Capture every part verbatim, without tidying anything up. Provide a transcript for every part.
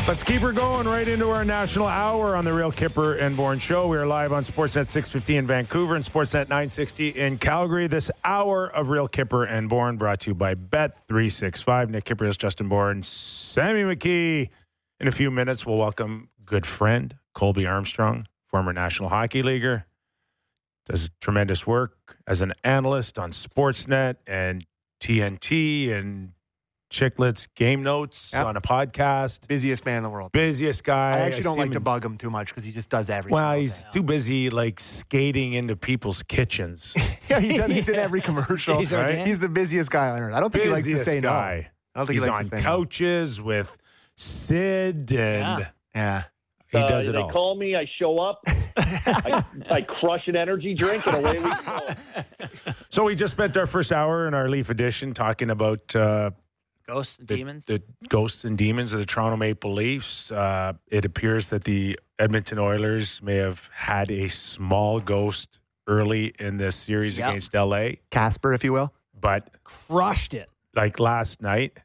Let's keep her going right into our national hour on the Real Kipper and Bourne Show. We are live on Sportsnet six fifty in Vancouver and Sportsnet nine sixty in Calgary. This hour of Real Kipper and Bourne brought to you by Bet three sixty-five. Nick Kipper, Justin Bourne, Sammy McKee. In a few minutes, we'll welcome good friend Colby Armstrong, former National Hockey Leaguer. Does tremendous work as an analyst on Sportsnet and T N T and Chicklets Game Notes yep. on a podcast. Busiest man in the world. Busiest guy. I actually I don't like to in, bug him too much because he just does everything. Well, he's day. too busy like skating into people's kitchens. yeah, he's, in, he's in every commercial. he's, right? he's the busiest guy on earth. I don't think busiest he likes to say guy. no. I don't think he's he likes on to say couches no. with Sid and yeah. yeah. He uh, does it they all. They call me, I show up, I, I crush an energy drink, and away we go. So we just spent our first hour in our Leaf edition talking about uh, Ghosts and the, demons. The ghosts and demons of the Toronto Maple Leafs. Uh, it appears that the Edmonton Oilers may have had a small ghost early in this series yep. against L A. Casper, if you will. But crushed it. Like last night.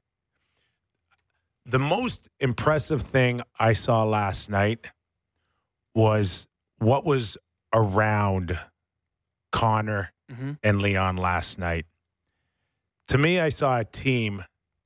The most impressive thing I saw last night was what was around Connor mm-hmm. and Leon last night. To me, I saw a team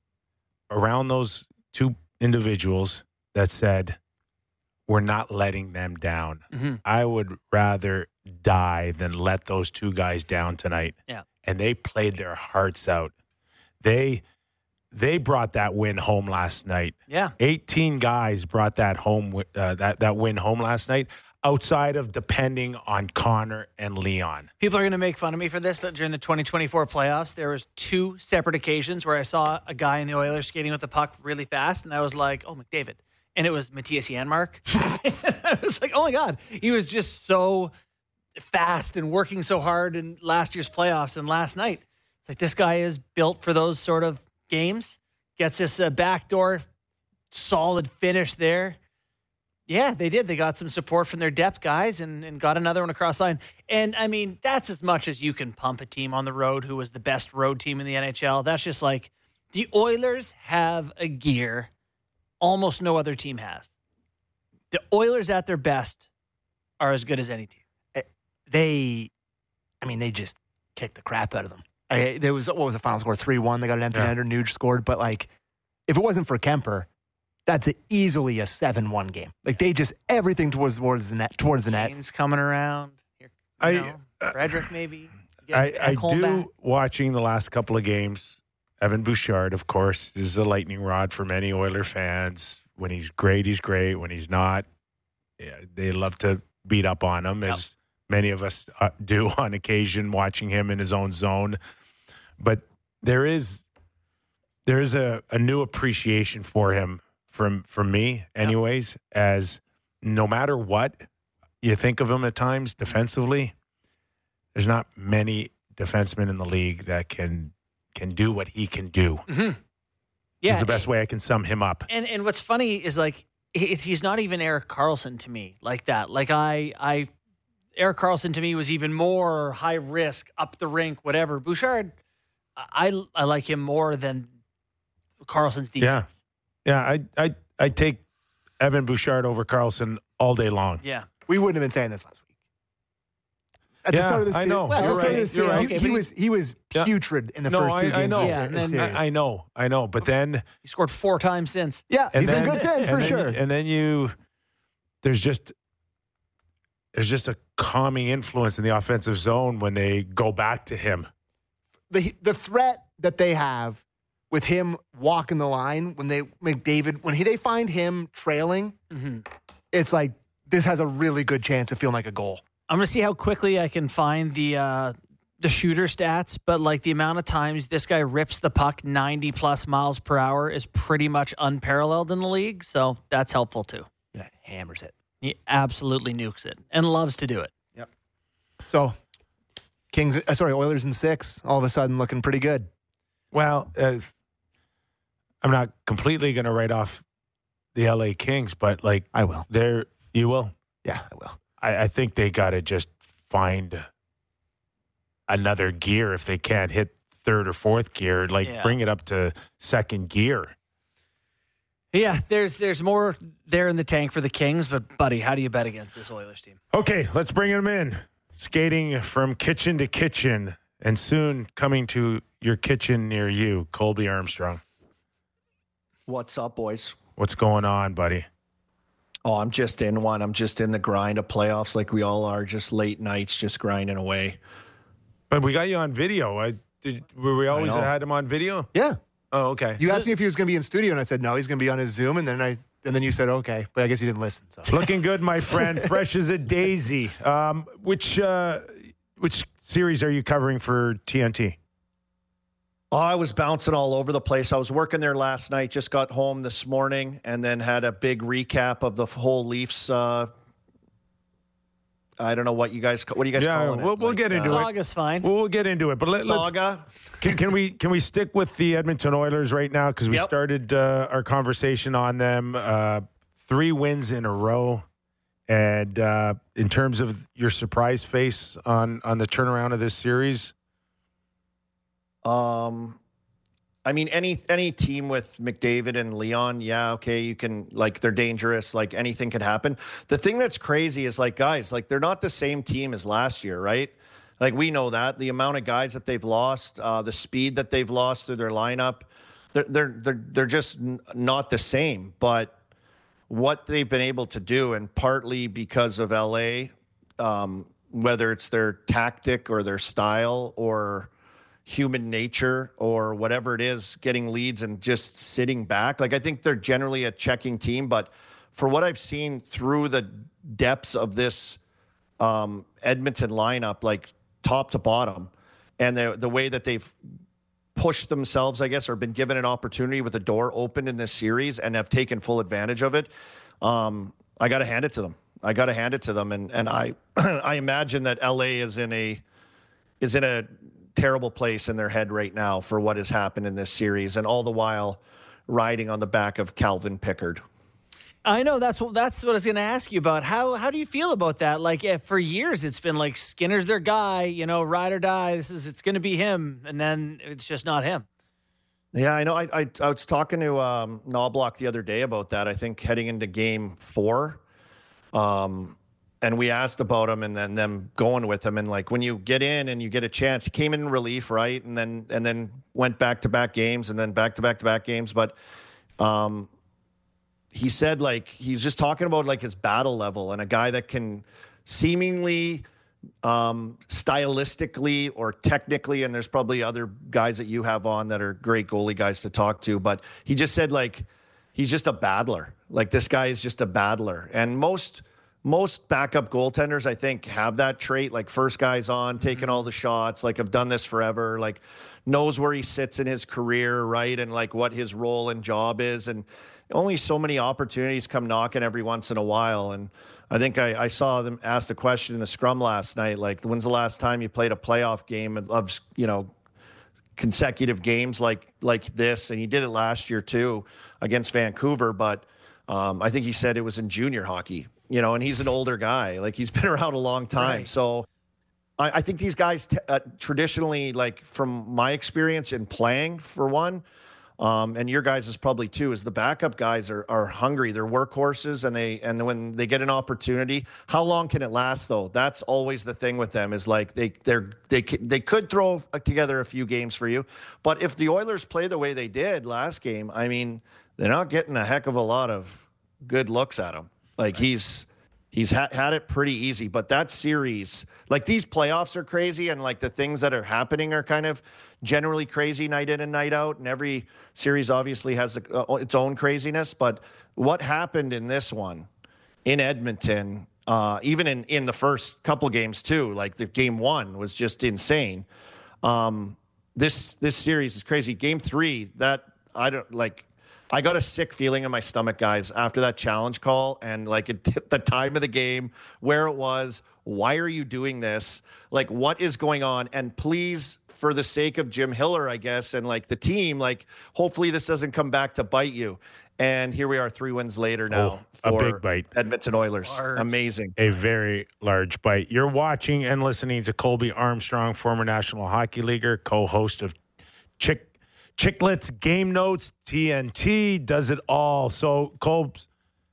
around those two individuals that said, we're not letting them down. Mm-hmm. I would rather die than let those two guys down tonight. Yeah. And they played their hearts out. They they brought that win home last night. Yeah. eighteen guys brought that home uh, that that win home last night, outside of depending on Connor and Leon. People are going to make fun of me for this, but during the twenty twenty-four playoffs, there was two separate occasions where I saw a guy in the Oilers skating with the puck really fast, and I was like, oh, McDavid. And it was Matthias Janmark. I was like, oh, my God. He was just so fast and working so hard in last year's playoffs and last night. It's like this guy is built for those sort of games, gets this uh, backdoor solid finish there. Yeah, they did. They got some support from their depth guys and, and got another one across the line. And, I mean, that's as much as you can pump a team on the road who was the best road team in the N H L. That's just like the Oilers have a gear almost no other team has. The Oilers at their best are as good as any team. They, I mean, they just kicked the crap out of them. I, there was, what was the final score? three one. They got an empty yeah. netter. Nuge scored. But, like, if it wasn't for Kemper, that's a, easily a seven one game. Like, they just, everything towards, towards the net. Towards the net. Kane's coming around. Here, you I, know, uh, Frederick, maybe. I, I do, back. watching the last couple of games, Evan Bouchard, of course, is a lightning rod for many Oiler fans. When he's great, he's great. When he's not, yeah, they love to beat up on him, yep. as many of us uh, do on occasion, watching him in his own zone. But there is there is a, a new appreciation for him from from me, anyways, yep. as no matter what you think of him at times defensively, there's not many defensemen in the league that can can do what he can do. Mm-hmm. Yeah, is the best way I can sum him up. And and what's funny is, like, he, he's not even Erik Karlsson to me like that. Like, I, I, Erik Karlsson to me was even more high risk, up the rink, whatever. Bouchard, I, I like him more than Karlsson's defense. Yeah, yeah. I, I, I take Evan Bouchard over Karlsson all day long. Yeah, we wouldn't have been saying this last week. At yeah, the start of the season, I know. Well, You're right. Season, You're right. he, he was he was putrid yeah. in the no, first two I, games. I know. Of yeah, the and then, I, I know. I know. But then he scored four times since. Yeah, he's then, been good since for then, sure. And then you, there's just there's just a calming influence in the offensive zone when they go back to him. The the threat that they have with him walking the line when they McDavid when he, they find him trailing, mm-hmm. it's like this has a really good chance of feeling like a goal. I'm going to see how quickly I can find the uh, the shooter stats, but like the amount of times this guy rips the puck ninety plus miles per hour is pretty much unparalleled in the league. So that's helpful too. Yeah, hammers it. He absolutely nukes it and loves to do it. Yep. So Kings, uh, sorry, Oilers in six, all of a sudden looking pretty good. Well, uh, I'm not completely going to write off the L A Kings, but like I will. They're you will. Yeah, I will. I, I think they got to just find another gear if they can't hit third or fourth gear. Like, yeah. bring it up to second gear. Yeah, there's there's more there in the tank for the Kings, but buddy, how do you bet against this Oilers team? Okay, let's bring him in. Skating from kitchen to kitchen and soon coming to your kitchen near you, Colby Armstrong. What's up, boys? What's going on, buddy? Oh, I'm just in one. I'm just in the grind of playoffs like we all are, just late nights, just grinding away. But we got you on video. I, did, were we always know. had him on video? Yeah. Oh, okay. You asked me if he was going to be in studio, and I said no, he's going to be on his Zoom, and then I and then you said okay, but I guess you didn't listen. So. Looking good, my friend. Fresh as a daisy. Um, which uh, which series are you covering for T N T? Oh, I was bouncing all over the place. I was working there last night, just got home this morning, and then had a big recap of the whole Leafs. Uh, I don't know what you guys what do you guys Yeah, calling it? we'll, we'll Like, get into uh, it. Saga's fine. We'll, we'll get into it. But let, let's Saga. can, can we can we stick with the Edmonton Oilers right now because we Yep. started uh, our conversation on them. Uh, three wins in a row, and uh, in terms of your surprise face on on the turnaround of this series. Um, I mean, any any team with McDavid and Leon, yeah, okay, you can, like, they're dangerous. Like, anything could happen. The thing that's crazy is, like, guys, like, they're not the same team as last year, right? Like, we know that. The amount of guys that they've lost, uh, the speed that they've lost through their lineup, they're they're they're they're just n- not the same. But what they've been able to do, and partly because of L A, um, whether it's their tactic or their style or human nature or whatever it is, getting leads and just sitting back. Like, I think they're generally a checking team, but for what I've seen through the depths of this um, Edmonton lineup, like top to bottom, and the the way that they've pushed themselves, I guess, or been given an opportunity with the door open in this series and have taken full advantage of it, um, I got to hand it to them. I got to hand it to them. And and I I imagine that L A is in a is in a terrible place in their head right now for what has happened in this series, and all the while riding on the back of Calvin Pickard. I know that's what that's what I was going to ask you about. How how do you feel about that? Like, yeah, for years it's been like Skinner's their guy, you know, ride or die. This is it's going to be him, and then it's just not him. Yeah, I know. I I, I was talking to um, Knobloch the other day about that. I think heading into Game Four, um, and we asked about him and then them going with him. And like, when you get in and you get a chance, he came in relief, right, and then and then went back to back games and then back to back to back games. But um, he said, like, he's just talking about like his battle level and a guy that can seemingly, um, stylistically or technically, and there's probably other guys that you have on that are great goalie guys to talk to, but he just said, like, he's just a battler. Like, this guy is just a battler. And most most backup goaltenders, I think, have that trait. Like, first guy's on, taking all the shots, like, have done this forever, like, knows where he sits in his career, right, and like what his role and job is. And only so many opportunities come knocking every once in a while. And I think I, I saw them ask the question in the scrum last night, like, when's the last time you played a playoff game of, you know, consecutive games like like this? And he did it last year too against Vancouver, but um, I think he said it was in junior hockey, you know, and he's an older guy. Like, he's been around a long time. Right. So I, I think these guys t- uh, traditionally, like, from my experience in playing, for one, Um, and your guys is probably too, is the backup guys are are hungry. They're workhorses, and they and when they get an opportunity, how long can it last though? That's always the thing with them, is like they they're they they could throw together a few games for you, but if the Oilers play the way they did last game, I mean, they're not getting a heck of a lot of good looks at him. Like, he's He's ha- had it pretty easy, but that series, like, these playoffs are crazy, and like the things that are happening are kind of generally crazy night in and night out. And every series obviously has a, uh, its own craziness. But what happened in this one in Edmonton, uh, even in, in the first couple games too, like the game one was just insane. Um, this this series is crazy. Game three, that I don't like. I got a sick feeling in my stomach, guys, after that challenge call, and like it, the time of the game, where it was, why are you doing this? Like, what is going on? And please, for the sake of Jim Hiller, I guess, and like the team, like, hopefully this doesn't come back to bite you. And here we are three wins later now. Oh, for a big bite. Edmonton Oilers. Large. Amazing. A very large bite. You're watching and listening to Colby Armstrong, former National Hockey Leaguer, co-host of Chick Chicklets, Game Notes, T N T does it all. So, Colbs,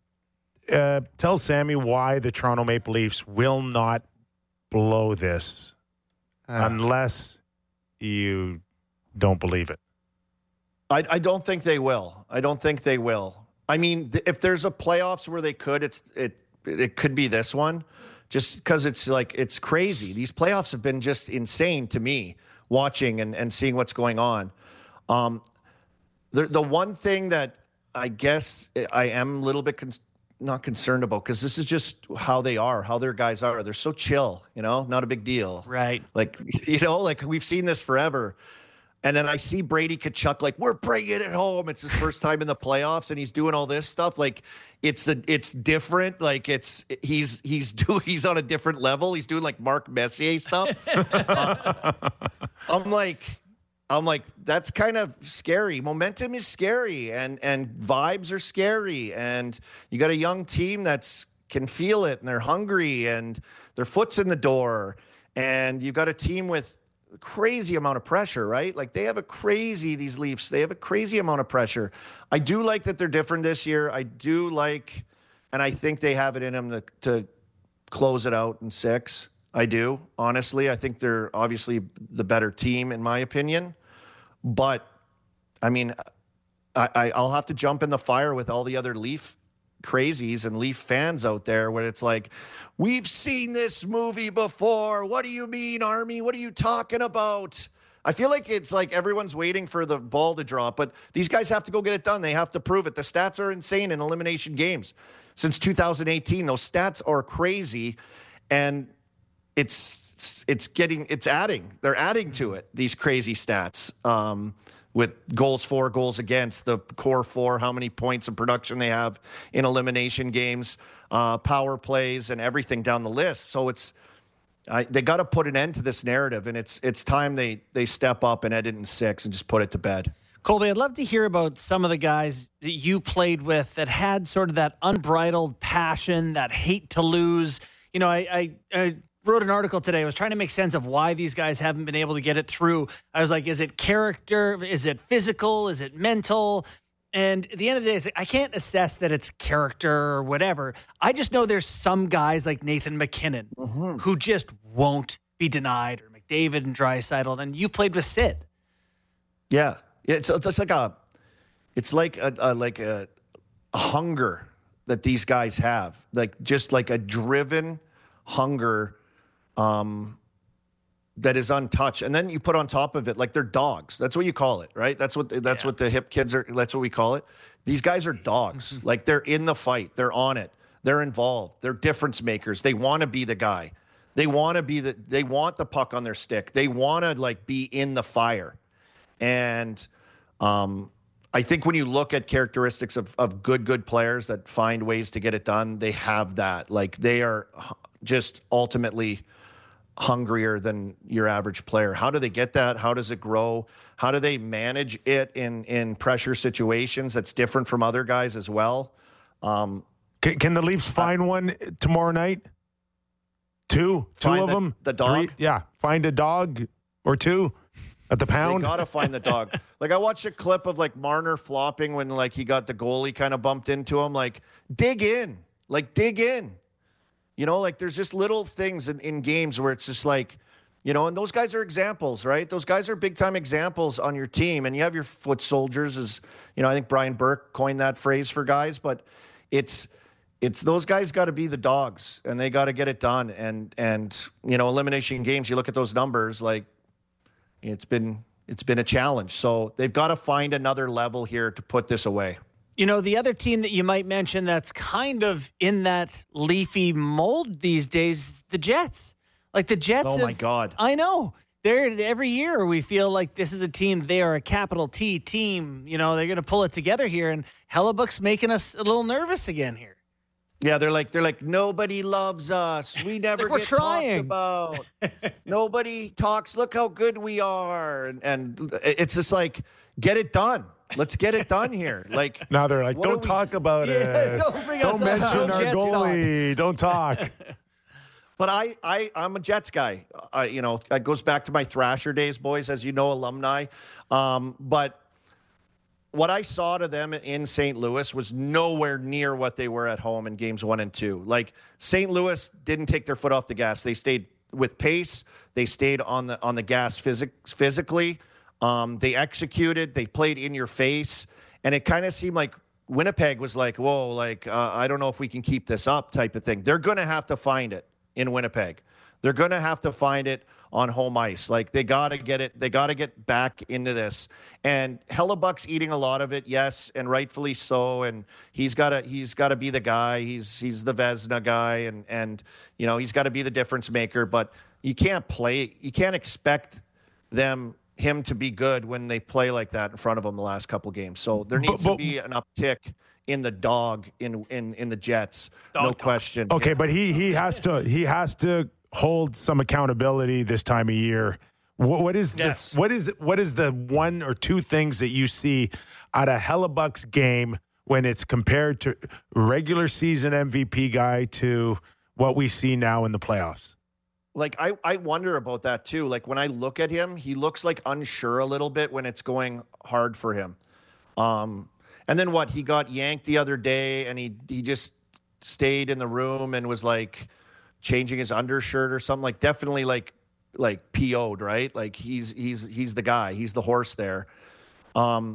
uh, tell Sammy why the Toronto Maple Leafs will not blow this Uh, unless you don't believe it. I, I don't think they will. I don't think they will. I mean, th- if there's a playoffs where they could, it's it it could be this one, just because it's like it's crazy. These playoffs have been just insane to me, watching and, and seeing what's going on. Um, the the one thing that I guess I am a little bit con- not concerned about, because this is just how they are, how their guys are. They're so chill, you know, not a big deal. Right. Like, you know, like we've seen this forever. And then I see Brady Tkachuk, like, we're bringing it home. It's his first time in the playoffs, and he's doing all this stuff. Like, it's a, it's different. Like, it's he's he's doing he's on a different level. He's doing like Mark Messier stuff. uh, I'm like, I'm like, that's kind of scary. Momentum is scary, and and vibes are scary, and you got a young team that's can feel it, and they're hungry, and their foot's in the door, and you've got a team with crazy amount of pressure, right? Like they have a crazy, these Leafs, they have a crazy amount of pressure. I do like that they're different this year. I do like, and I think they have it in them to, to close it out in six. I do, honestly. I think they're obviously the better team, in my opinion. But, I mean, I, I, I'll have to jump in the fire with all the other Leaf crazies and Leaf fans out there where it's like, we've seen this movie before. What do you mean, Army? What are you talking about? I feel like it's like everyone's waiting for the ball to drop, but these guys have to go get it done. They have to prove it. The stats are insane in elimination games. Since two thousand eighteen, those stats are crazy, and it's it's getting it's adding. They're adding to it, these crazy stats. Um with goals for, goals against, the core four, how many points of production they have in elimination games, uh, power plays, and everything down the list. So it's I, they got to put an end to this narrative, and it's it's time they they step up and end it in six and just put it to bed. Colby, I'd love to hear about some of the guys that you played with that had sort of that unbridled passion, that hate to lose. You know, I, I, I wrote an article today. I was trying to make sense of why these guys haven't been able to get it through. I was like, is it character? Is it physical? Is it mental? And at the end of the day, it's like, I can't assess that it's character or whatever. I just know there's some guys like Nathan McKinnon mm-hmm. who just won't be denied, or McDavid and Draisaitl. And you played with Sid. Yeah. It's, it's like a, it's like a, a like a, a hunger that these guys have, like just like a driven hunger um, that is untouched. And then you put on top of it, like they're dogs. That's what you call it, right? That's what that's yeah. what the hip kids are. That's what we call it. These guys are dogs. Like they're in the fight. They're on it. They're involved. They're difference makers. They want to be the guy. They want to be the. They want the puck on their stick. They want to like be in the fire. And um, I think when you look at characteristics of of good good players that find ways to get it done, they have that. Like they are just ultimately hungrier than your average player. How do they get that? How does it grow? How do they manage it in in pressure situations that's different from other guys as well? Um, can, can the Leafs find uh, one tomorrow night? Two, two of the, them. The dog. Three? Yeah, find a dog or two at the pound. They gotta find the dog. Like I watched a clip of like Marner flopping when like he got the goalie kind of bumped into him. Like dig in, like dig in. You know, like there's just little things in, in games where it's just like, you know, and those guys are examples, right? Those guys are big time examples on your team. And you have your foot soldiers, as you know, I think Brian Burke coined that phrase for guys, but it's it's those guys got to be the dogs and they got to get it done. And and you know, elimination games, you look at those numbers, like it's been it's been a challenge. So they've got to find another level here to put this away. You know, the other team that you might mention that's kind of in that Leafy mold these days, the Jets. Like the Jets. Oh, have, my God. I know. They're every year we feel like this is a team. They are a capital T team. You know, they're going to pull it together here. And Hellebuck's making us a little nervous again here. Yeah, they're like they're like nobody loves us. We never like get trying. talked about. Nobody talks. Look how good we are, and, and it's just like get it done. Let's get it done here. Like now they're like, don't talk we... about yeah, it. Don't, don't mention our goalie. Don't talk. But I, I, I'm a Jets guy. I, you know, it goes back to my Thrasher days, boys, as you know, alumni. Um, but what I saw to them in Saint Louis was nowhere near what they were at home in games one and two. Like Saint Louis didn't take their foot off the gas. They stayed with pace. They stayed on the on the gas physic, physically. Um, they executed. They played in your face, and it kind of seemed like Winnipeg was like, "Whoa, like uh, I don't know if we can keep this up," type of thing. They're going to have to find it in Winnipeg. They're going to have to find it on home ice. Like they got to get it. They got to get back into this. And Hellebuck's eating a lot of it, yes, and rightfully so. And he's got to he's got to be the guy. He's he's the Vezina guy, and and you know he's got to be the difference maker. But you can't play. You can't expect them him to be good when they play like that in front of him the last couple games. So there needs but, but, to be an uptick in the dog in in in the Jets. Dog no dog. question. Okay, yeah. but he he has to he has to. hold some accountability this time of year. What, what is the, yes. what is what is the one or two things that you see out of Hellebuck's game when it's compared to regular season M V P guy to what we see now in the playoffs? Like I, I wonder about that too. Like when I look at him, he looks like unsure a little bit when it's going hard for him. Um, and then what? He got yanked the other day, and he he just stayed in the room and was like changing his undershirt or something. Like definitely like like P O'd, right? Like he's he's he's the guy. He's the horse there. Um,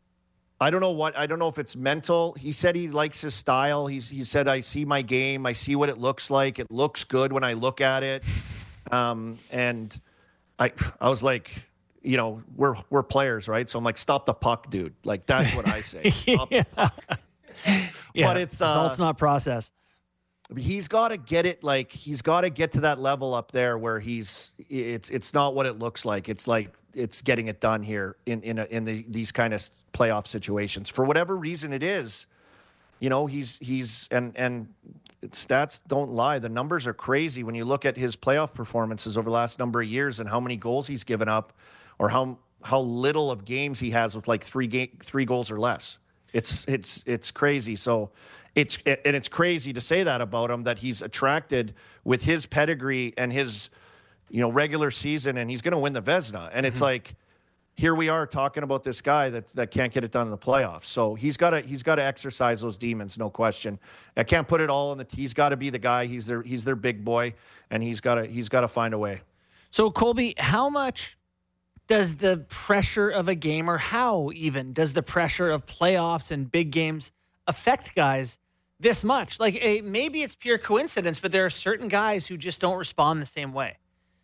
I don't know what I don't know if it's mental. He said he likes his style. He's he said I see my game. I see what it looks like. It looks good when I look at it. Um, and I I was like, you know, we're we're players, right? So I'm like, stop the puck, dude. Like that's what I say. Stop yeah. the puck. Yeah. But it's uh, results, not process. He's got to get it. Like he's got to get to that level up there where he's. It's it's not what it looks like. It's like it's getting it done here in in a, in the, these kind of playoff situations for whatever reason it is. You know, he's he's and and stats don't lie. The numbers are crazy when you look at his playoff performances over the last number of years and how many goals he's given up, or how how little of games he has with like three game three goals or less. It's it's it's crazy. So. It's and it's crazy to say that about him, that he's attracted with his pedigree and his, you know, regular season, and he's going to win the Vezina. And it's mm-hmm. like, here we are talking about this guy that that can't get it done in the playoffs. So he's got to he's got to exercise those demons, no question. I can't put it all in the. He's got to be the guy. He's their he's their big boy, and he's got to he's got to find a way. So Colby, how much does the pressure of a game, or how even does the pressure of playoffs and big games affect guys this much? Like a, maybe it's pure coincidence, but there are certain guys who just don't respond the same way.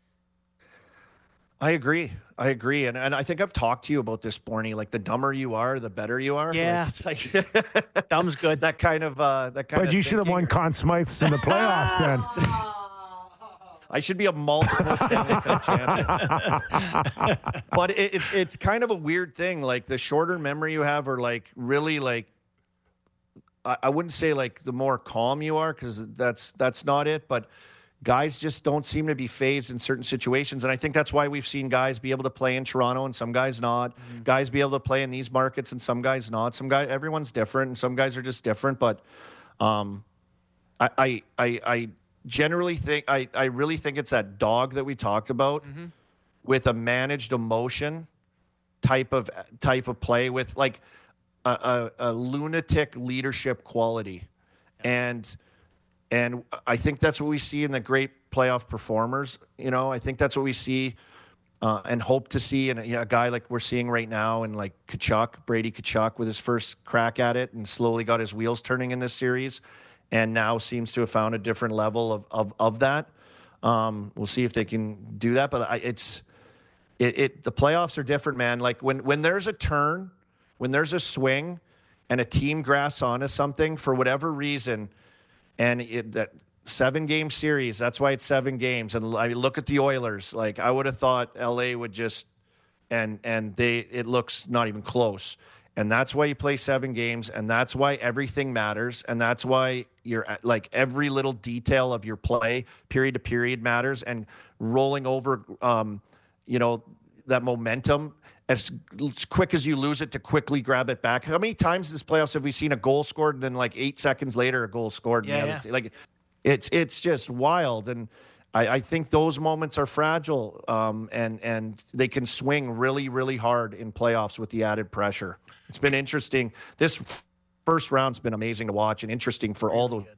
I agree. I agree. And and I think I've talked to you about this, Borny. Like the dumber you are, the better you are. Yeah. Like, it's like Dumb's good. That kind of uh that kind but of you should have won Conn Smythes in the playoffs then. I should be a multiple Stanley Cup champion. But it, it's it's kind of a weird thing. Like the shorter memory you have, or like really like I wouldn't say like the more calm you are, because that's that's not it, but guys just don't seem to be phased in certain situations. And I think that's why we've seen guys be able to play in Toronto and some guys not. Mm-hmm. Guys be able to play in these markets and some guys not. Some guys, everyone's different, and some guys are just different. But um, I, I I I generally think I, I really think it's that dog that we talked about mm-hmm. with a managed emotion type of type of play with like A, a, a lunatic leadership quality. And and I think that's what we see in the great playoff performers. You know, I think that's what we see uh, and hope to see in a, you know, a guy like we're seeing right now, and like Tkachuk, Brady Tkachuk, with his first crack at it and slowly got his wheels turning in this series, and now seems to have found a different level of of, of that. Um, we'll see if they can do that. But I, it's it, it the playoffs are different, man. Like when when there's a turn, when there's a swing and a team grasps onto something for whatever reason, and it, that seven-game series, that's why it's seven games. And I look at the Oilers, like I would have thought L A would just, and and they it looks not even close. And that's why you play seven games, and that's why everything matters, and that's why you're like every little detail of your play, period to period, matters, and rolling over, um, you know, that momentum. As, as quick as you lose it, to quickly grab it back. How many times in this playoffs have we seen a goal scored and then like eight seconds later a goal scored? Yeah, the yeah. other, like it's it's just wild. And I, I think those moments are fragile, um, and and they can swing really, really hard in playoffs with the added pressure. It's been interesting. This first round's been amazing to watch and interesting for all the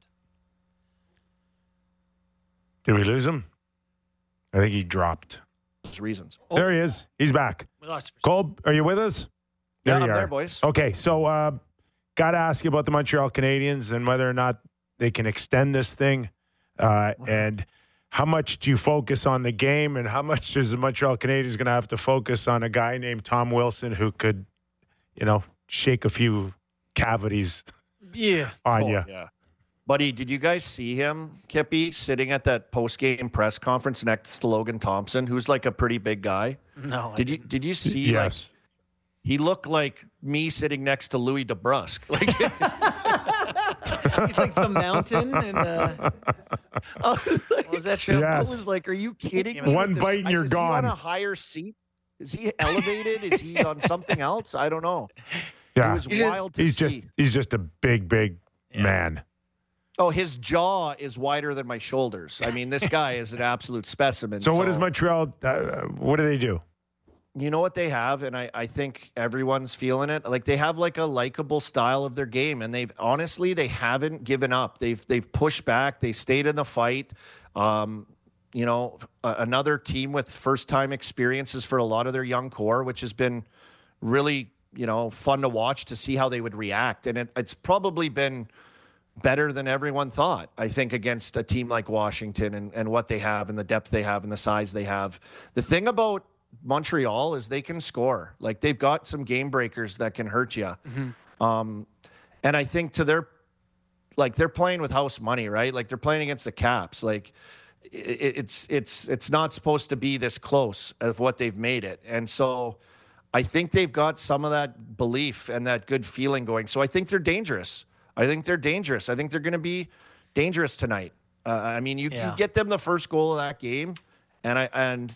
Did we lose him? I think he dropped. reasons. Oh. There he is. He's back. We lost. Cole, are you with us? There Yeah, you I'm are. there, boys. Okay, so uh, got to ask you about the Montreal Canadiens and whether or not they can extend this thing, uh, and how much do you focus on the game, and how much is the Montreal Canadiens going to have to focus on a guy named Tom Wilson who could, you know, shake a few cavities Yeah. on Oh, you? yeah. Buddy, did you guys see him, Kippy, sitting at that post-game press conference next to Logan Thompson, who's like a pretty big guy? No. I Did you didn't. did you see like Yes. he looked like me sitting next to Louis DeBrusque? Like He's like the mountain and uh, what was that show? Yes. I was like, are you kidding One me? One This- bite and I- you're is he on gone. a higher seat? Is he elevated? Is he on something else? I don't know. Yeah. It was He's just- wild to He's see. just he's just a big, big man. Oh, his jaw is wider than my shoulders. I mean, this guy is an absolute specimen. So, what does Montreal? Uh, what do they do? You know what they have, and I, I think everyone's feeling it. Like they have like a likable style of their game, and they've honestly they haven't given up. They've they've pushed back. They stayed in the fight. Um, you know, a, another team with first time experiences for a lot of their young core, which has been really you know fun to watch to see how they would react. And it, it's probably been better than everyone thought, I think, against a team like Washington and, and what they have and the depth they have and the size they have. The thing about Montreal is they can score. Like they've got some game breakers that can hurt you. Mm-hmm. Um, and I think to their, like they're playing with house money, right? Like they're playing against the Caps. Like it, it's, it's, it's not supposed to be this close of what they've made it. And so I think they've got some of that belief and that good feeling going. So I think they're dangerous. I think they're dangerous. I think they're going to be dangerous tonight. Uh, I mean, you, Yeah. you get them the first goal of that game, and I and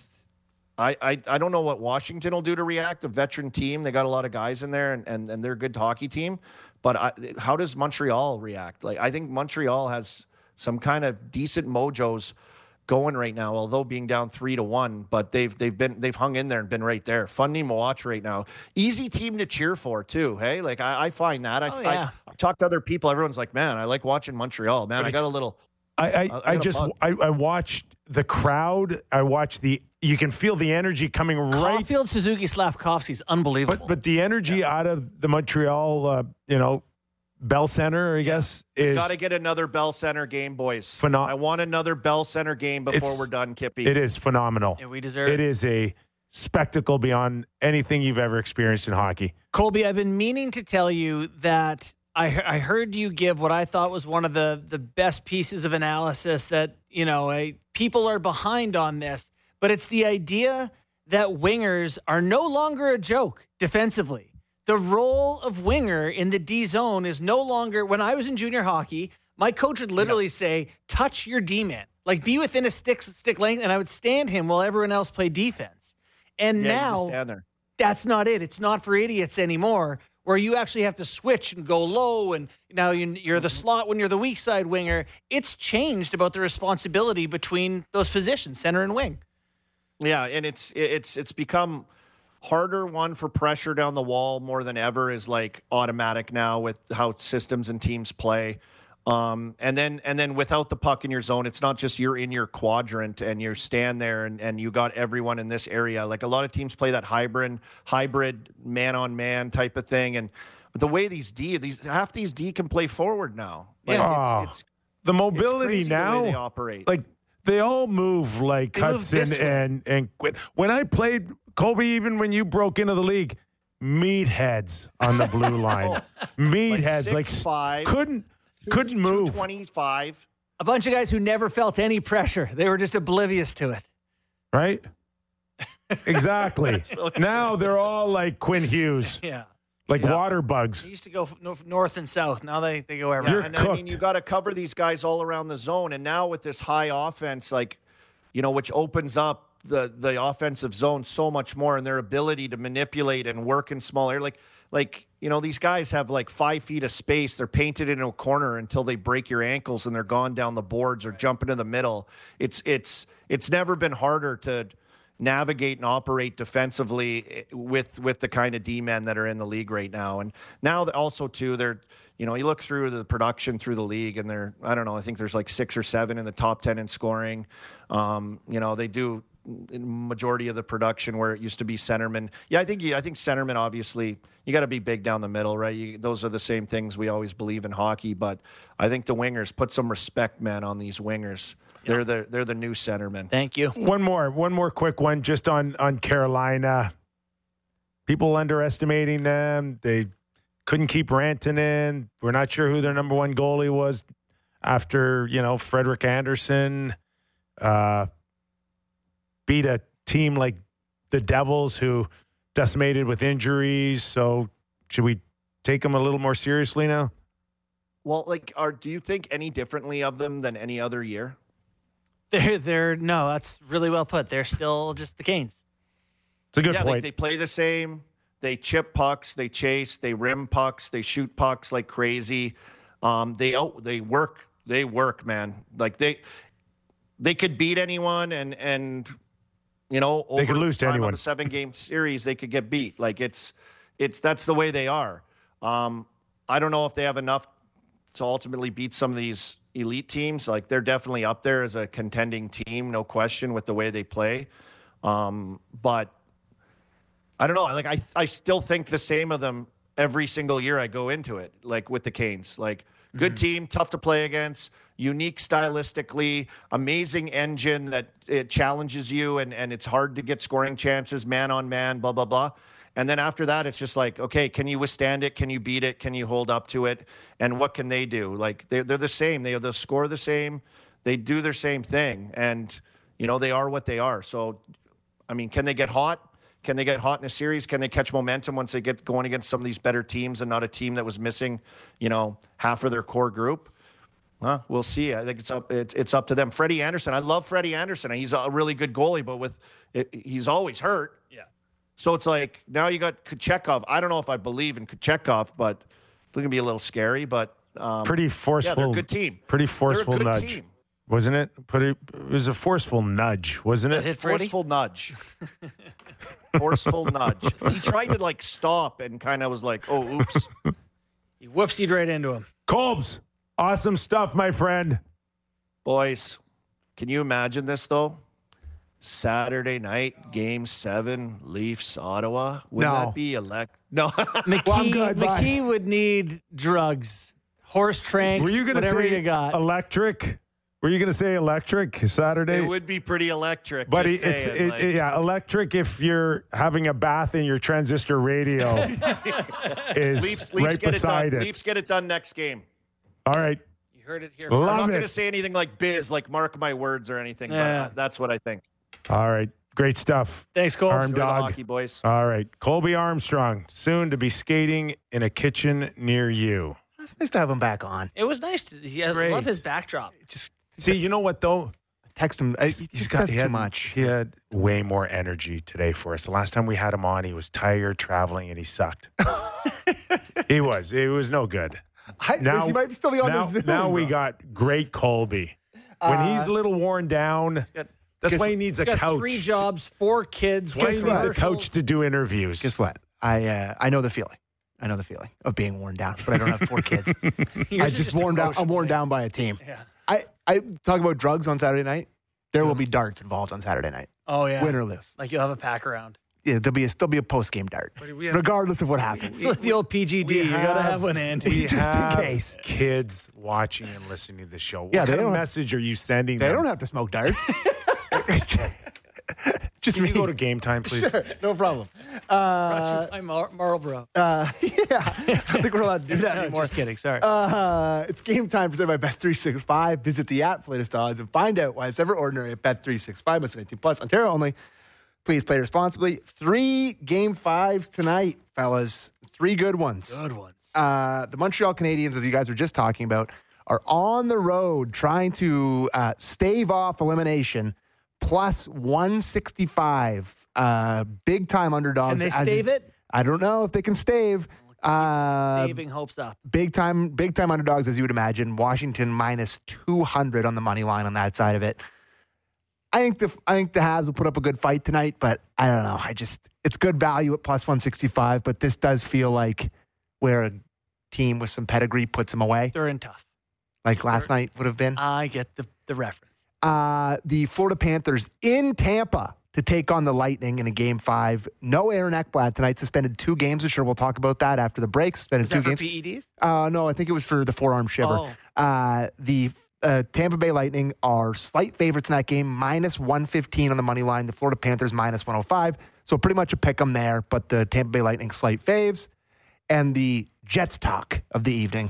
I, I I don't know what Washington will do to react. A veteran team, they got a lot of guys in there, and and, and they're a good hockey team. But I, how does Montreal react? Like I think Montreal has some kind of decent mojos going right now, although being down three to one, but they've they've been they've hung in there and been right there. Fun team to watch right now. Easy team to cheer for too. Hey, like I, I find that. I, Oh, yeah. I, I talk to other people. Everyone's like, man, I like watching Montreal. Man, I got a little. I I, I I got a just bug. I, I watched the crowd. I watched the. You can feel the energy coming right. Caulfield, Suzuki, Slavkovsky is unbelievable. But but the energy out of the Montreal, uh, you know, Bell Center, I guess, is Got to get another Bell Center game, boys. Phenom- I want another Bell Center game before It's- we're done, Kippy. it is phenomenal. Yeah, we deserve It is a spectacle beyond anything you've ever experienced in hockey. Colby, I've been meaning to tell you that I, he- I heard you give what I thought was one of the, the best pieces of analysis that, you know, a, people are behind on this, but it's the idea that wingers are no longer a joke defensively. The role of winger in the D zone is no longer, when I was in junior hockey, my coach would literally say, touch your D-man, like be within a stick, stick length, and I would stand him while everyone else played defense. And yeah, you now just stand there. that's not it. It's not for idiots anymore, where you actually have to switch and go low, and now you- you're the slot when you're the weak side winger. It's changed about the responsibility between those positions, center and wing. Yeah, and it's it's it's become harder one for pressure down the wall more than ever is like automatic now with how systems and teams play. Um, and then and then without the puck in your zone, it's not just you're in your quadrant and you stand there and, and you got everyone in this area. Like a lot of teams play that hybrid hybrid man on man type of thing. And the way these D these half these D can play forward now. Like Yeah. it's, it's The it's mobility crazy the way now, they operate. like they all move like They move Hudson this way. and and Quinn. When I played Colby, even when you broke into the league, meatheads on the blue line, meatheads like, six, five, couldn't couldn't move. twenty-five. A bunch of guys who never felt any pressure. They were just oblivious to it. Right? Exactly. Now they're all like Quinn Hughes, Yeah. like Yeah. water bugs. They used to go f- no- north and south. Now they, they go Yeah, everywhere. You're and I mean, cooked. you got to cover these guys all around the zone. And now with this high offense, like, you know, which opens up the the offensive zone so much more, and their ability to manipulate and work in small area. Like like you know, these guys have like five feet of space. They're painted into a corner until they break your ankles and they're gone down the boards or jump into the middle. It's it's it's never been harder to navigate and operate defensively with with the kind of D-men that are in the league right now. And now that also too, they're, you know, you look through the production through the league and they're, I don't know, I think there's like six or seven in the top ten in scoring. Um, you know, they do majority of the production where it used to be centerman. Yeah, I think I think centerman, obviously, you got to be big down the middle, right? You, those are the same things we always believe in hockey, but I think the wingers, put some respect, man, on these wingers. They're the they're the new centermen. Thank you. One more, one more quick one, just on on Carolina. People underestimating them. They couldn't keep Rantanen. We're not sure who their number one goalie was after, you know, Frederik Andersen uh, beat a team like the Devils, who decimated with injuries. So should we take them a little more seriously now? Well, like, are do you think any differently of them than any other year? They're they're no, that's really well put. They're still just the Canes. It's a good yeah, point. Like they play the same. They chip pucks, they chase, they rim pucks, they shoot pucks like crazy. Um, they out, they work, they work, man. Like they they could beat anyone, and and you know, over they could lose to time anyone. On a seven game series, they could get beat. Like it's it's that's the way they are. Um, I don't know if they have enough to ultimately beat some of these elite teams. Like they're definitely up there as a contending team, no question, with the way they play. Um, but I don't know. Like I, I still think the same of them every single year I go into it. Like with the Canes, like good mm-hmm. team, tough to play against, unique stylistically, amazing engine that it challenges you, and and it's hard to get scoring chances, man on man, blah blah blah. And then after that, it's just like, okay, can you withstand it? Can you beat it? Can you hold up to it? And what can they do? Like they're they're the same. They they'll score the same. They do their same thing, and you know they are what they are. So, I mean, can they get hot? Can they get hot in a series? Can they catch momentum once they get going against some of these better teams and not a team that was missing, you know, half of their core group? Huh? We'll see. I think it's up. It's, it's up to them. Freddie Anderson. I love Freddie Anderson. He's a really good goalie, but with it, he's always hurt. Yeah. So it's like now you got Kuchekov. I don't know if I believe in Kuchekov, but it's going to be a little scary. But um, pretty forceful. Yeah, they're a good team. Pretty forceful they're a good nudge. Team. Wasn't it? Pretty, it was a forceful nudge, wasn't it? Hit forceful nudge. Forceful nudge. He tried to like stop and kind of was like, "Oh, oops." He whoopsied right into him. Colbs, awesome stuff, my friend. Boys, can you imagine this though? Saturday night, Game Seven, Leafs, Ottawa. Would No. that be elect? No. McKee, Well, I'm good, bye. McKee would need drugs, horse tranks, Were you going to whatever say you got. electric? Were you going to say electric Saturday? It would be pretty electric. But just it's saying, it, like- it- yeah, electric if you're having a bath in your transistor radio is Leafs, Leafs right get it beside done. it. Leafs get it done next game. All right. You heard it here. Love I'm not it. going to say anything like biz, like mark my words or anything, Yeah. but uh, that's what I think. All right. Great stuff. Thanks, Cole. Arm Enjoy the dog. hockey, boys. All right. Colby Armstrong, soon to be skating in a kitchen near you. It's nice to have him back on. It was nice. To, he, I Great. love his backdrop. Just See, you know what, though? text him. I, he He's got got he too had, much. He had way more energy today for us. The last time we had him on, he was tired, traveling, and he sucked. He was. It was no good. I, Now, he might still be on now, the Zoom. now we bro. got great Colby. When Uh, he's a little worn down, got- that's guess- why he needs a He's got couch. three jobs, four kids. That's why he Guess needs what? a couch to do interviews. Guess what? I uh, I know the feeling. I know the feeling of being worn down, but I don't have four kids. I just worn down. I'm worn down by a team. Yeah. I I talk about drugs on Saturday night. There will be darts involved on Saturday night, Oh yeah. win or lose. Like you'll have a pack around. Yeah, there'll be a, there'll be a post game dart, we have- regardless of what happens. It's like the old P G D. You gotta have one, Andy. We Just in have case. kids watching and listening to the show. What Yeah, they kind of don't- message are you sending They them? don't have to smoke darts. Just Can me. you go to game time, please? Sure, no problem. Uh, I'm Mar- Marlboro. uh, yeah, I don't think we're allowed to do that No, anymore. just kidding. Sorry. Uh, it's game time presented by Bet three sixty-five. Visit the app, latest odds, and find out why it's ever ordinary at Bet three sixty-five. Must be eighteen plus, Ontario only. Please play responsibly. Three game fives tonight, fellas. Three good ones. Good ones. Uh, the Montreal Canadiens, as you guys were just talking about, are on the road trying to uh, stave off elimination plus one sixty-five. Uh, big time underdogs. Can they as stave in- it? I don't know if they can stave. Uh, Staving hopes up. big time, big time underdogs, as you would imagine. Washington minus two hundred on the money line on that side of it. I think the I think the Habs will put up a good fight tonight, but I don't know. I just it's good value at plus one sixty-five, but this does feel like where a team with some pedigree puts them away, They're in tough. like last night would have been. I get the, the reference. Uh, the Florida Panthers in Tampa to take on the Lightning in a game five. No Aaron Ekblad tonight. Suspended two games. I'm sure we'll talk about that after the break. Suspended Was two that for games. P E Ds? Uh, no, I think it was for the forearm shiver. Oh. Uh, the uh, Tampa Bay Lightning are slight favorites in that game, minus one fifteen on the money line. The Florida Panthers minus one oh five. So pretty much a pick 'em there, but the Tampa Bay Lightning slight faves. And the Jets talk of the evening.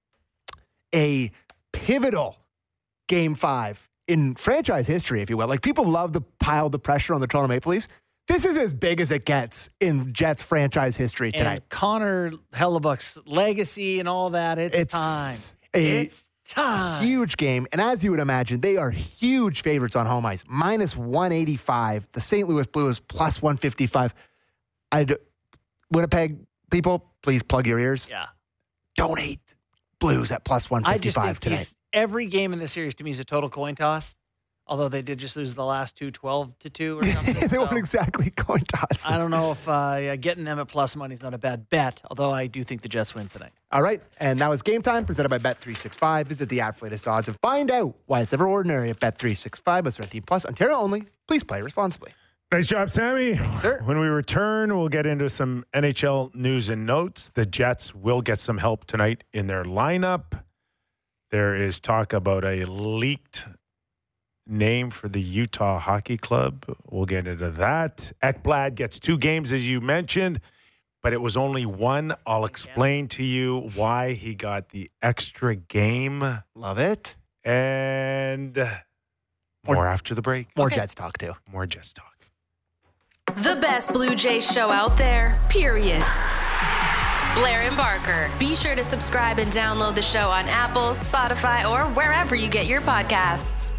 A pivotal game five in franchise history, if you will. Like, people love to pile the pressure on the Toronto Maple Leafs. This is as big as it gets in Jets franchise history tonight. And Connor Hellebuck's legacy and all that. It's, It's time. a It's time. Huge game. And as you would imagine, they are huge favorites on home ice. Minus one eighty-five. The Saint Louis Blues plus one fifty-five. I'd, Winnipeg people, please plug your ears. Yeah. Don't hate Blues at plus one I just fifty-five think today. these, every game in this series to me is a total coin toss. Although they did just lose the last two, twelve to two or something. they So weren't exactly coin tosses. I don't know if uh, yeah, getting them at plus money is not a bad bet. Although I do think the Jets win tonight. All right. And that was Game Time, presented by Bet three sixty-five. Visit the app for latest odds and find out why it's ever ordinary at Bet three sixty-five. It's thirteen plus. Ontario only. Please play responsibly. Nice job, Sammy. Thank you, sir. When we return, we'll get into some N H L news and notes. The Jets will get some help tonight in their lineup. There is talk about a leaked name for the Utah Hockey Club. We'll get into that. Ekblad gets two games, as you mentioned, but it was only one. I'll explain to you why he got the extra game. Love it. And more, more after the break. More Okay. Jets talk, too. More Jets talk. The best Blue Jays show out there, period. Blair and Barker. Be sure to subscribe and download the show on Apple, Spotify, or wherever you get your podcasts.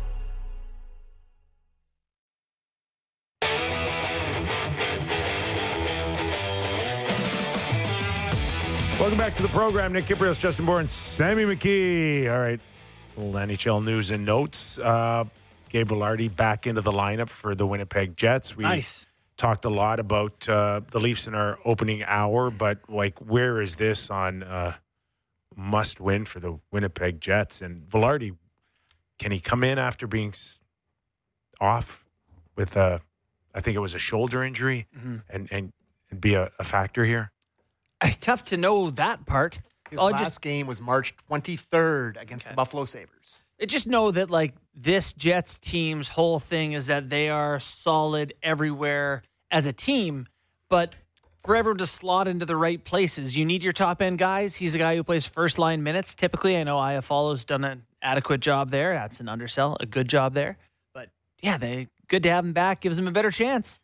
Welcome back to the program. Nick Kiprios, Justin Bourne, Sammy McKee. All right, little N H L news and notes. Uh, Gabe Vilardi back into the lineup for the Winnipeg Jets. We Nice. talked a lot about uh, the Leafs in our opening hour, but like, where is this on uh, must win for the Winnipeg Jets? And Vilardi, can he come in after being s- off with a, I think it was a shoulder injury, Mm-hmm. and, and, and be a, a factor here? Tough to know that part. His I'll last just, game was March twenty-third against Okay. the Buffalo Sabres. I just know that like this Jets team's whole thing is that they are solid everywhere as a team, but for everyone to slot into the right places, you need your top end guys. He's a guy who plays first line minutes. Typically, I know Iafallo's done an adequate job there. That's an undersell, a good job there. But yeah, they good to have him back. Gives him a better chance.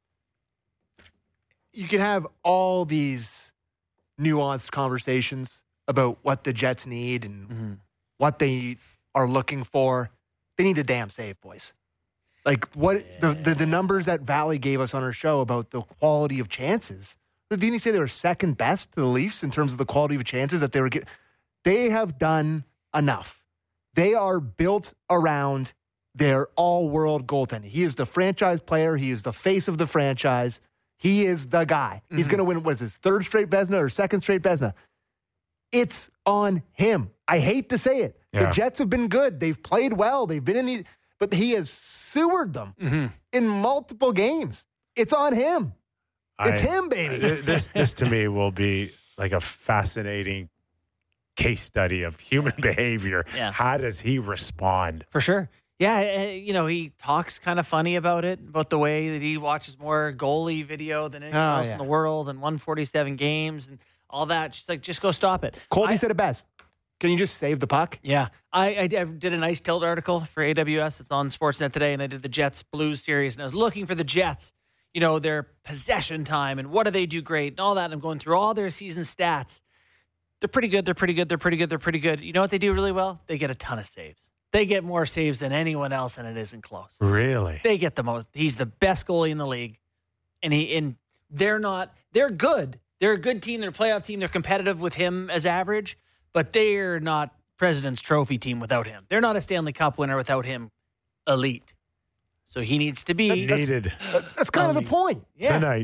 You can have all these nuanced conversations about what the Jets need and Mm-hmm. what they are looking for. They need a damn save, boys. Like what the, the the numbers that Valley gave us on our show about the quality of chances. Didn't he say they were second best to the Leafs in terms of the quality of chances that they were getting? They have done enough. They are built around their all-world goaltender. He is the franchise player. He is the face of the franchise. He is the guy. He's going to win, what is his third straight Vezina or second straight Vezina? It's on him. I hate to say it. Yeah. The Jets have been good. They've played well. They've been in these, but he has sewered them Mm-hmm. in multiple games. It's on him. It's I- him, baby. Th- This, this to me will be like a fascinating case study of human behavior. Yeah. How does he respond? For sure. Yeah, uh, you know, he talks kind of funny about it, about the way that he watches more goalie video than anyone Oh, else yeah. in the world and one forty-seven games and all that. Just like, just go stop it. Colby I- said it best. Can you just save the puck? Yeah. I, I did an Ice Tilt article for A W S. It's on Sportsnet today, and I did the Jets Blues series, and I was looking for the Jets, you know, their possession time and what do they do great and all that. And I'm going through all their season stats. They're pretty good. They're pretty good. They're pretty good. They're pretty good. You know what they do really well? They get a ton of saves. They get more saves than anyone else, and it isn't close. Really? They get the most. He's the best goalie in the league, and he and they're not. They're good. They're a good team. They're a playoff team. They're competitive with him as average, but they're not President's Trophy team without him. They're not a Stanley Cup winner without him. Elite. So he needs to be That- Needed That- That's kind of the point. Yeah. tonight.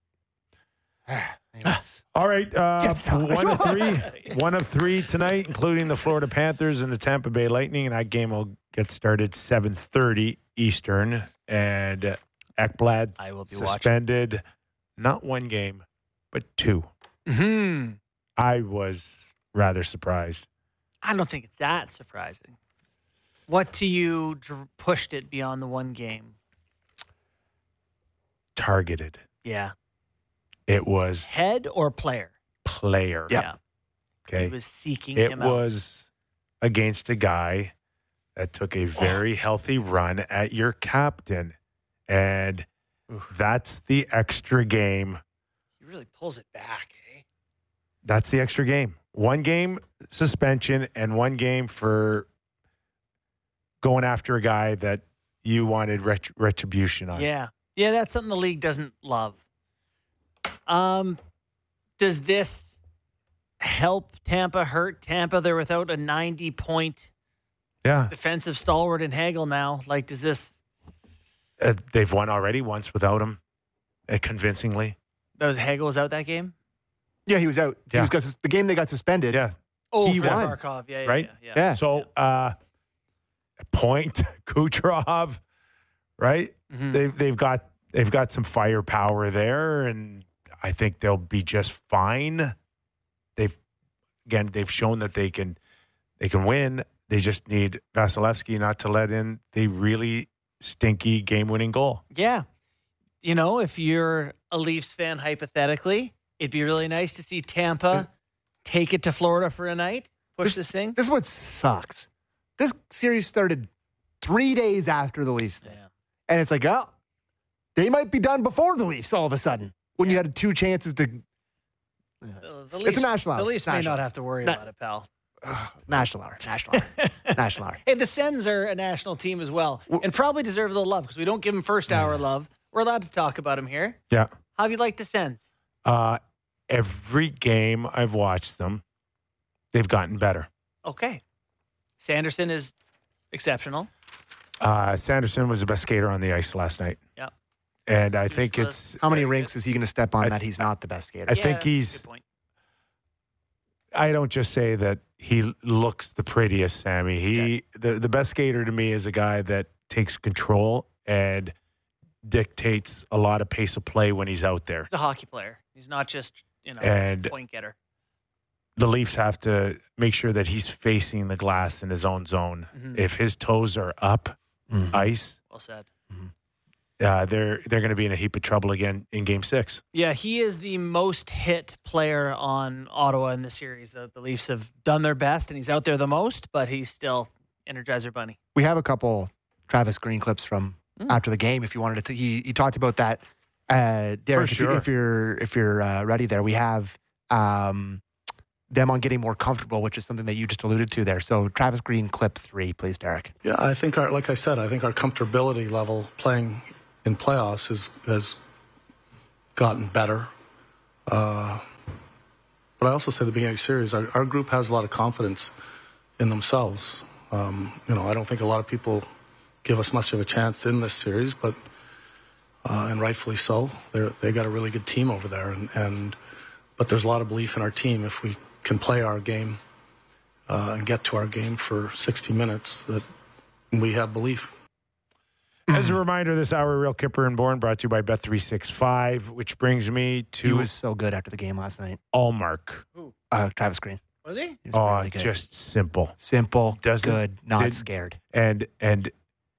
Anyways. All right, uh, Get started. one of three, one of three tonight, including the Florida Panthers and the Tampa Bay Lightning, and that game will get started seven thirty Eastern. And uh, Ekblad I will be suspended, not one game, but two. Hmm. I was rather surprised. I don't think it's that surprising. What to you dr- pushed it beyond the one game? Targeted. Yeah. It was Head or player? player. Yeah. Okay. He was seeking It him out. was against a guy that took a very healthy run at your captain. And that's the extra game. He really pulls it back, eh? That's the extra game. One game suspension and one game for going after a guy that you wanted ret- retribution on. Yeah. Yeah, that's something the league doesn't love. Um, does this help Tampa, hurt Tampa? They're without a ninety-point Yeah. defensive stalwart in Hagel now. Like, does this... Uh, they've won already once without him, uh, convincingly. That was Hagel was out that game? Yeah, he was out. He Yeah. was got, the game they got suspended. Yeah. Oh, He for won. Barkov. Yeah, yeah, Right? Yeah. Yeah. So, uh, point Kucherov, right? Mhm. They've they've got they've got some firepower there, and I think they'll be just fine. They've again they've shown that they can they can win. They just need Vasilevsky not to let in the really stinky game-winning goal. Yeah. You know, if you're a Leafs fan, hypothetically, it'd be really nice to see Tampa take it to Florida for a night, push this thing. This is what sucks. This series started three days after the Leafs thing. Yeah. And it's like, oh, they might be done before the Leafs all of a sudden when you had two chances to. The, the It's Leafs, a national hour. The Leafs may National. not have to worry Na- about it, pal. Ugh, national hour. National hour. National hour. Hey, the Sens are a national team as well, Well- and probably deserve the love because we don't give them first hour love. We're allowed to talk about them here. Yeah. How have you liked the Sens? Uh, every game I've watched them, they've gotten better. Okay. Sanderson is exceptional. Uh, Sanderson was the best skater on the ice last night. Yeah. And I think Useless. it's How many Very rinks is he going to step on I- that he's not the best skater? I Yeah, think that's a he's- good point. I don't just say that he looks the prettiest, Sammy. He the, the best skater to me is a guy that takes control and dictates a lot of pace of play when he's out there. He's a hockey player. He's not just, you know, And- point getter. The Leafs have to make sure that he's facing the glass in his own zone. Mhm. If his toes are up Mhm. ice, Well said. uh, they're they're going to be in a heap of trouble again in Game Six. Yeah, he is the most hit player on Ottawa in the series. The, the Leafs have done their best, and he's out there the most, but he's still Energizer Bunny. We have a couple Travis Green clips from Mm. after the game. If you wanted to, he, he talked about that. Uh, Derek, if, you, sure. if you're if you're uh, ready, there we have um, them on getting more comfortable, which is something that you just alluded to there. So Travis Green clip three, please, Derek. Yeah, I think our, like I said, I think our comfortability level playing in playoffs has has gotten better. Uh, but I also said at the beginning of the series, our, our group has a lot of confidence in themselves. Um, you know, I don't think a lot of people give us much of a chance in this series, but uh, and rightfully so. They they got a really good team over there, and, and but there's a lot of belief in our team. If we can play our game uh, and get to our game for sixty minutes, that we have belief. As a reminder, this hour, Real Kipper and Bourne, brought to you by Bet three sixty-five, which brings me He to was so good after the game last night. Allmark. Uh, Travis Green. Was he? He's Oh, really good. just simple. simple, Doesn't- good, not did- scared. and and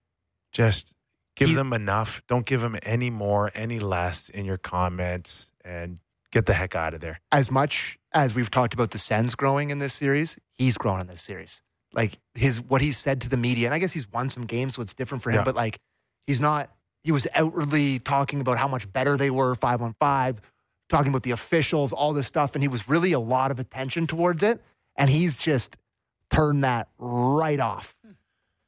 just give He- them enough. Don't give them any more, any less in your comments, and get the heck out of there. As much as we've talked about the Sens growing in this series, he's grown in this series. Like his what he said to the media, and I guess he's won some games, so it's different for him. Yeah. But like, he's not. He was outwardly talking about how much better they were five on five, talking about the officials, all this stuff, and he was really a lot of attention towards it. And he's just turned that right off.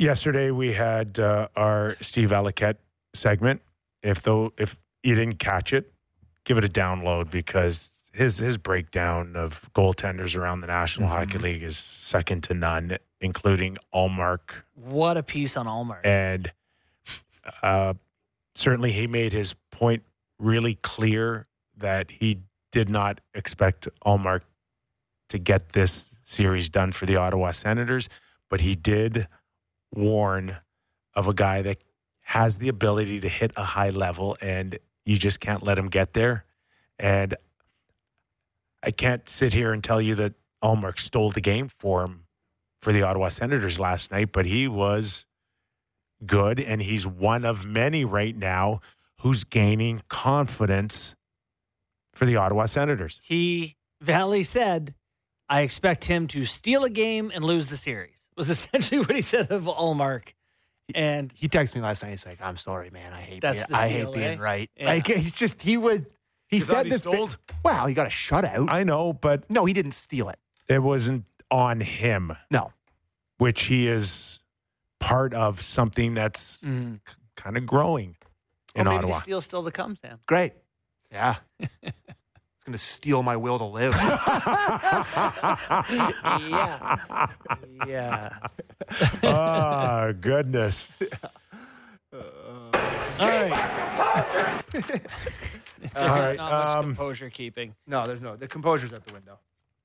yesterday we had uh, our Steve Alliquette segment. If though if you didn't catch it, give it a download because his his breakdown of goaltenders around the National mm-hmm. Hockey League is second to none, including Ullmark. What a piece on Ullmark. And uh, certainly he made his point really clear that he did not expect Ullmark to get this series done for the Ottawa Senators, but he did warn of a guy that has the ability to hit a high level, and you just can't let him get there. And I can't sit here and tell you that Ullmark stole the game for him for the Ottawa Senators last night, but he was good, and he's one of many right now who's gaining confidence for the Ottawa Senators. He, Valley said, I expect him to steal a game and lose the series, was essentially what he said of Ullmark. And he texted me last night. He's like, I'm sorry, man. I hate That's being, I steal, hate being eh? right. Yeah. Like, he just, he was, he You said he this. stole? Thing, wow, he got a shutout. I know, but no, he didn't steal it. it wasn't on him. No. Which he is part of something that's mm. c- kind of growing in or maybe Ottawa. the steal still to come, Sam. Great. Yeah. It's going to steal my will to live. yeah. Yeah. Oh, goodness. All right. All right. Not much Um, composure keeping. No, there's no. The composure's out the window.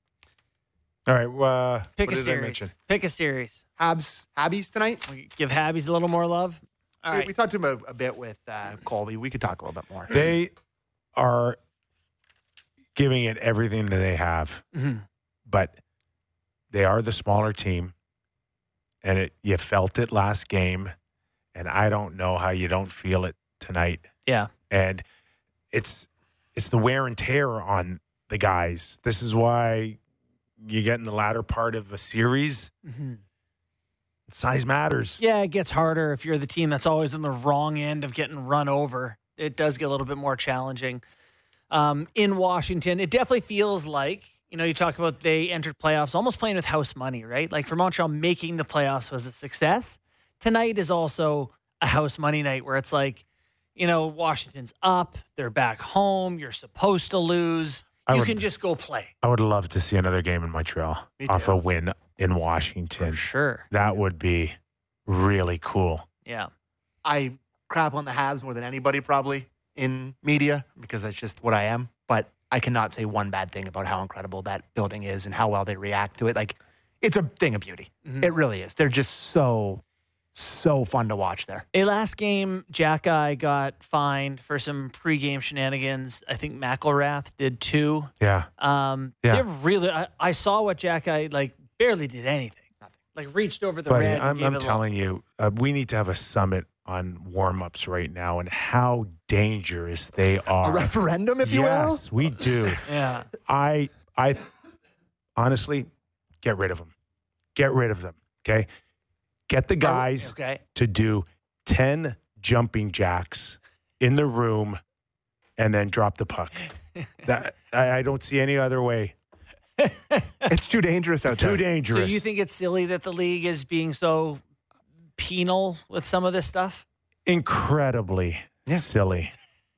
all right. Uh, Pick what a did I series. mention? Pick a series. Habs, Habbies tonight. We give Habbies a little more love. All we, right. we talked to him a, a bit with uh, Colby. We could talk a little bit more. They are giving it everything that they have, Mm-hmm. but they are the smaller team, and it you felt it last game, and I don't know how you don't feel it tonight. Yeah. And it's it's the wear and tear on the guys. This is why you get in the latter part of a series. Mm-hmm. Size matters. Yeah, it gets harder if you're the team that's always on the wrong end of getting run over. It does get a little bit more challenging. Um, in Washington, it definitely feels like, you know, you talk about they entered playoffs almost playing with house money, right? Like for Montreal, making the playoffs was a success. Tonight is also a house money night where it's like, you know, Washington's up, they're back home, you're supposed to lose. I You would- can just go play. I would love to see another game in Montreal Me off too. a win in Washington. For sure. That would be really cool. Yeah. I crap on the Habs more than anybody probably in media because that's just what I am. But I cannot say one bad thing about how incredible that building is and how well they react to it. Like, it's a thing of beauty. Mhm. It really is. They're just so, so fun to watch there. A last game, Jack Eye got fined for some pregame shenanigans. I think McElrath did too. Yeah. Um, Yeah. They're really. I, I saw what Jack Eye like barely did anything. Nothing. Like reached over the Buddy, red. and I'm, gave I'm it a telling you, uh, we need to have a summit on warm-ups right now and how dangerous they A are. referendum, if you will. Yes, we do. little- Yeah. I, I, honestly, get rid of them. Get rid of them. Okay. Get the guys Okay. to do ten jumping jacks in the room and then drop the puck. That I, I don't see any other way. It's too dangerous out there. Too So dangerous. you think it's silly that the league is being so penal with some of this stuff? incredibly Yeah. silly.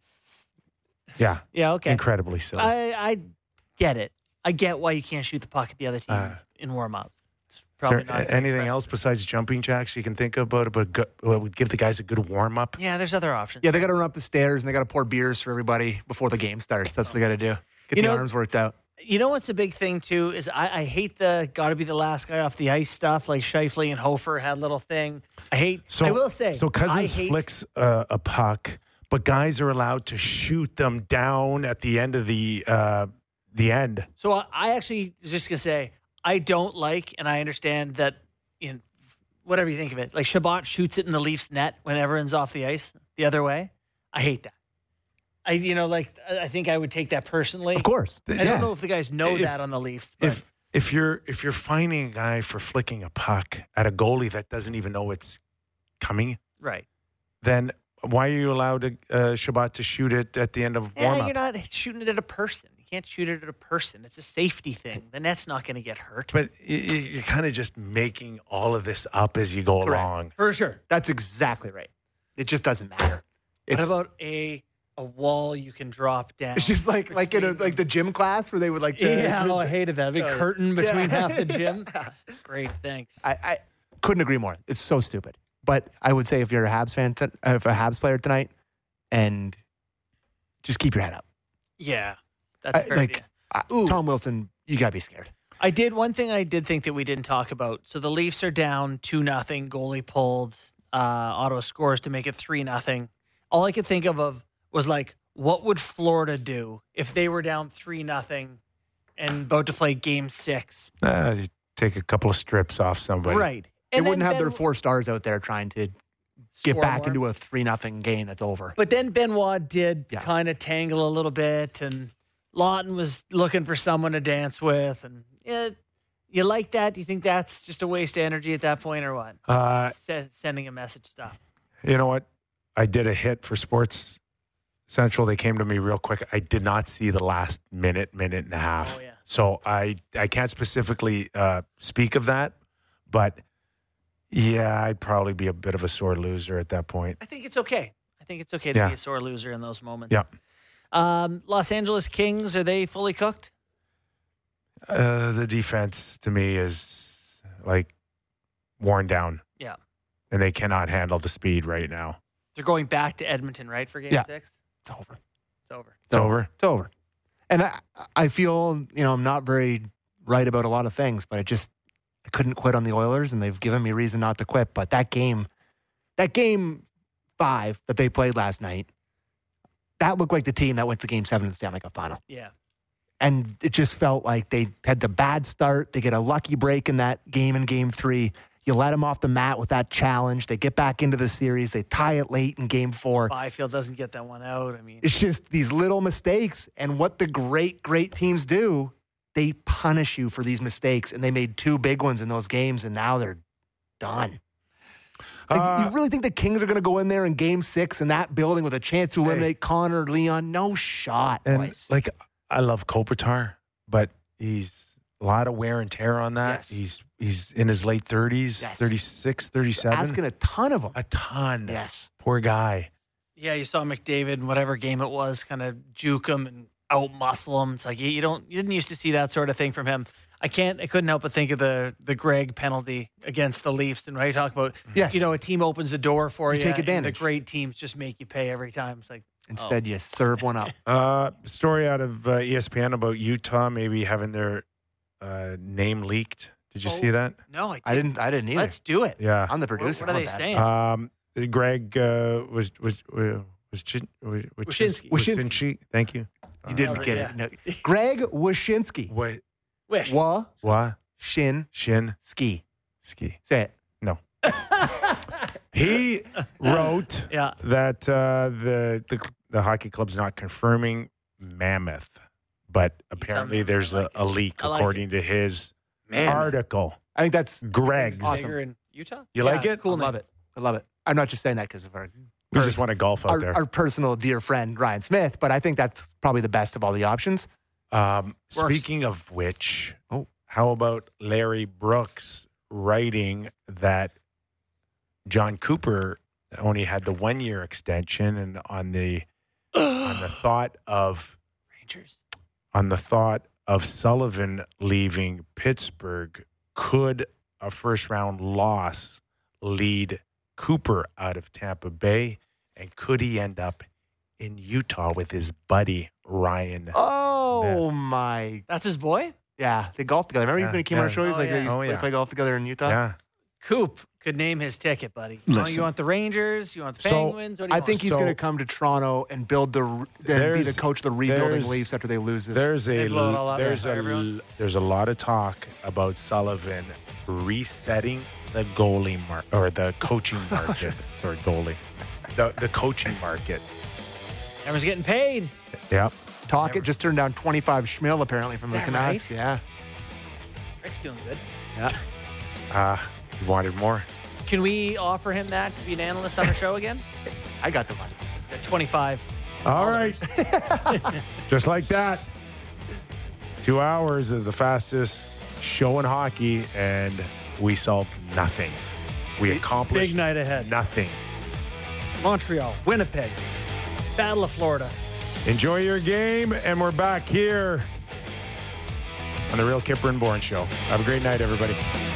Yeah. Yeah. Okay. Incredibly silly. I I get it. I get why you can't shoot the puck at the other team Uh, in warm up. Is Probably there not anything impressive. else besides jumping jacks you can think about, but go, well, would give the guys a good warm up? Yeah, there's other options. Yeah, they got to run up the stairs and they got to pour beers for everybody before the game starts. That's what they got to do. Get You the know- arms worked out. You know what's a big thing too is I, I hate the got to be the last guy off the ice stuff. Like Scheifele and Hofer had a little thing. I hate. So I will say. So Cousins I hate, flicks uh, a puck, but guys are allowed to shoot them down at the end of the uh, the end. So I, I actually was just gonna say I don't like, and I understand that in whatever you think of it, like Shabbat shoots it in the Leafs net when everyone's off the ice the other way. I hate that. I you know like I I think I would take that personally. Of course. I don't know if the guys know If- that on the Leafs. But If if you're if you're finding a guy for flicking a puck at a goalie that doesn't even know it's coming, right. then why are you allowed to, uh, Shabbat to shoot it at the end of warm Yeah, up? you're not shooting it at a person. You can't shoot it at a person. It's a safety thing. The net's not going to get hurt. But y- y- you're kind of just making all of this up as you go Correct. along. For sure. That's exactly right. It just doesn't matter. It's, What about a a wall you can drop down? it's just like like in a, like the gym class where they would like. The, yeah, the- oh, I hated that. Big uh, curtain between yeah. half the gym. Great, thanks. I, I couldn't agree more. It's so stupid. But I would say if you're a Habs fan, t- if a Habs player tonight, and just keep your head up. Yeah, that's a I- fair like idea. I- Ooh. Tom Wilson, you gotta be scared. I did one thing I did think that we didn't talk about. So the Leafs are down two nothing. Goalie pulled. Uh, Ottawa scores to make it three nothing. All I could think of, of was like, what would Florida do if they were down three nothing and about to play Game Six? Uh, you take a couple of strips off somebody. Right. They And wouldn't then have their Ben- four stars out there trying to get score back more. into a three nothing game that's over. But then Benoit did Yeah. kind of tangle a little bit, and Lawton was looking for someone to dance with. And yeah, you like that? Do you think that's just a waste of energy at that point, or what? Uh, Se- sending a message stuff. You know what? I did a hit for Sports Central. They came to me real quick. I did not see the last minute, minute and a half. Oh, yeah. So I I can't specifically uh, speak of that, but yeah, I'd probably be a bit of a sore loser at that point. I think it's okay. I think it's okay to Yeah. be a sore loser in those moments. Yeah. Um, Los Angeles Kings, are they fully cooked? Uh, the defense to me is like worn down. Yeah. And they cannot handle the speed right now. They're going back to Edmonton, right, for Game Yeah. Six? It's over. It's over. It's over. It's over. And I, I feel, you know, I'm not very right about a lot of things, but I just I couldn't quit on the Oilers, and they've given me reason not to quit. But that game, that game five that they played last night, that looked like the team that went to Game Seven of the Stanley Cup Final. Yeah. And it just felt like they had the bad start. They get a lucky break in that game in Game Three. You let them off the mat with that challenge. They get back into the series. They tie it late in Game Four. Byfield doesn't get that one out. I mean, It's just these little mistakes. And what the great, great teams do, they punish you for these mistakes. And they made two big ones in those games, and now they're done. Like, Uh, you really think the Kings are going to go in there in Game Six in that building with a chance to eliminate Connor, Leon? No shot, And boys. like, I love Kopitar, but he's a lot of wear and tear on that. Yes. He's he's in his late thirties, Yes. thirty-six, thirty-seven. Asking a ton of them. a ton. Yes. Poor guy. yeah, you saw McDavid in whatever game it was, kind of juke him and out muscle him. It's like you, you don't, you didn't used to see that sort of thing from him. I can't, I couldn't help but think of the the Greg penalty against the Leafs, and right, you talk about, Yes. you know, a team opens the door for You you, take and advantage. the great teams just make you pay every time. It's like, Instead, you serve one up. Uh, story out of uh, E S P N about Utah maybe having their uh, name leaked. Did you Oh. see that? no, I, I didn't. I didn't either. Let's do it. Yeah. I'm the What, producer. what are How they about that? saying? Um, Greg uh, was was was was Chin- was Wyshynski. Wyshynski. Thank you. You didn't Nailed it, get yeah. it. No. Greg Wyshynski. What? Wish. Wa What? shin Shin ski. ski. Say it. No. He wrote Yeah. that uh, the, the the hockey club's not confirming Mammoth, but apparently Mammoth, there's I a, like a leak I like according to his Man. article. I think that's Greg's. Awesome. Bigger in Utah? You Yeah, like it's it? Cool I love name. it. I love it. I'm not just saying that because of our We just want to golf out our, there. our personal dear friend Ryan Smith, but I think that's probably the best of all the options. Um, Works. speaking of which, Oh. how about Larry Brooks writing that John Cooper only had the one year extension, and on the on the thought of Rangers. on the thought of Sullivan leaving Pittsburgh, could a first round loss lead Cooper out of Tampa Bay, and could he end up in Utah with his buddy Ryan? Oh my, That's his boy? yeah, they golf together. Remember Yeah, when he came yeah. on our show? He's Oh, like, yeah. they, used- Oh, they yeah. play golf together in Utah. Yeah. Coop could name his ticket, buddy. You, know, you want the Rangers? You want the So, Penguins? What do you I want? think he's So- going to come to Toronto and build the and be There's- the coach of the rebuilding there's- Leafs after they lose this. There's They a blow it all up there's for a everyone? there's a lot of talk about Sullivan resetting the goalie mar- or the coaching market. Sorry, goalie. The the coaching market. Everyone's getting paid. Yep. Talk it just turned down twenty-five schmil apparently from the Is that Canucks. right? Yeah, Rick's doing good. yeah. Uh, you wanted more? Can we offer him that to be an analyst on our show again? I got the money. At twenty-five. All right. Just like that. Two hours of the fastest show in hockey, and we solved nothing. We accomplished Big night ahead. nothing. Montreal, Winnipeg, Battle of Florida. Enjoy your game, and we're back here on the Real Kipper and Bourne Show. Have a great night, everybody.